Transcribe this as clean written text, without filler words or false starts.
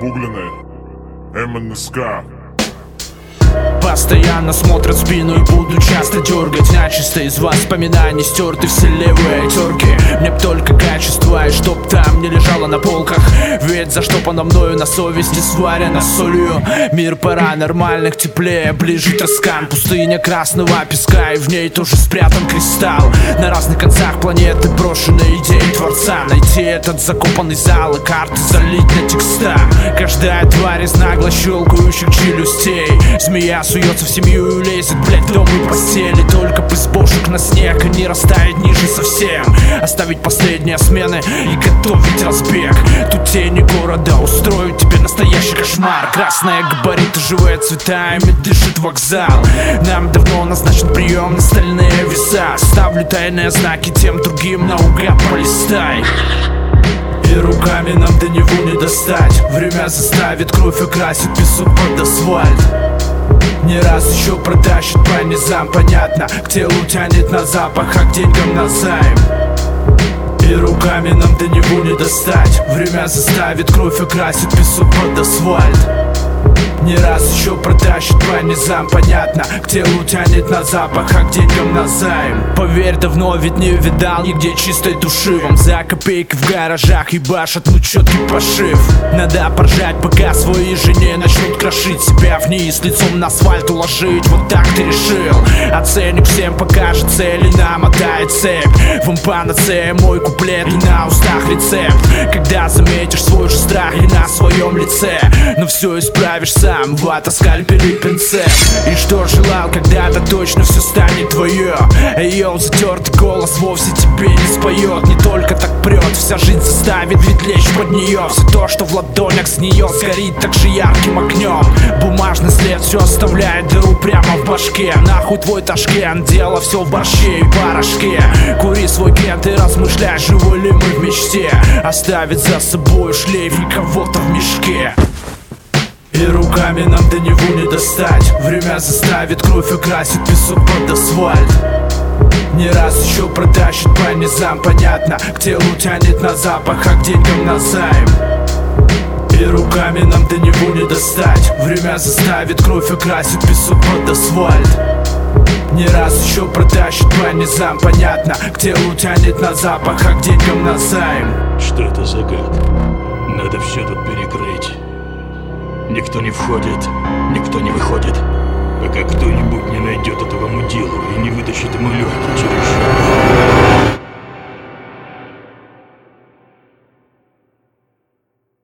обугленные МНСК. Постоянно смотрят в спину и буду часто дергать начисто из воспоминаний, стерты все левые терки. Мне б только качество, и чтоб там не лежало на полках. Ведь заштопано мною на совести сварено солью. Мир паранормальных теплее, ближе Троскан. Пустыня красного песка, и в ней тоже спрятан кристалл. На разных концах планеты брошенные идеи творца. Найти этот закопанный зал и карты залить на текста. Каждая тварь из нагло щелкающих челюстей. Змея суется в семью и лезет, блять, в дом и постели. Только бы с бошек на снег и не растаять ниже совсем. Оставить последние смены и готовить разбег. Тут тени города устроят тебе настоящий кошмар. Красные габариты, живые цвета, ими дышит вокзал. Нам давно назначен прием на стальные веса. Ставлю тайные знаки тем другим, наугад полистай. И руками нам до него не достать. Время заставит кровь и красит песок под асфальт. Не раз еще протащит по низам, понятно. К телу тянет на запах, а к деньгам на займ. И руками нам до него не достать. Время заставит кровь и красит песок под асфальт. Не раз еще протащит по низам, понятно. К телу тянет на запах, а к деньгам на займ. Поверь, давно ведь не видал нигде чистой души. Вам за копейки в гаражах ебашат, ну четкий пошив. Надо поржать, пока свои жене начнут крошить себя вниз, лицом на асфальт уложить. Вот так ты решил. А ценник всем покажет цель и намотает цепь. Вам панацея мой куплет и на устах рецепт. Когда заметишь свой же страх и на своем лице, но все исправишь сам. Вата, скальпель и пинцет. И что желал когда-то, точно все станет твое. Йоу, затертый голос вовсе тебе не споет. Не только так прет, вся жизнь заставит ведь лечь под нее. Все то, что в ладонях с нее сгорит так же ярким огнем. Бумажный след все оставляет дыру прямо в башке. Нахуй твой Ташкент, дело все в борще и порошке. Кури свой кент и размышляй, живы ли мы в мечте. Оставить за собой шлейф и кого-то в мешке. И руками нам до него не достать. Время заставит кровь и красит песок под асфальт. Не раз еще протащит по низам, понятно. К телу тянет на запах, а к деньгам на займ. И руками нам до него не достать. Время заставит кровь и красит песок под асфальт. Не раз еще протащит по низам, понятно. К телу тянет на запах, а к деньгам на займ. Что это за гад? Надо все тут перекрыть. Никто не входит, никто не выходит, пока кто-нибудь не найдет этого мудилу и не вытащит ему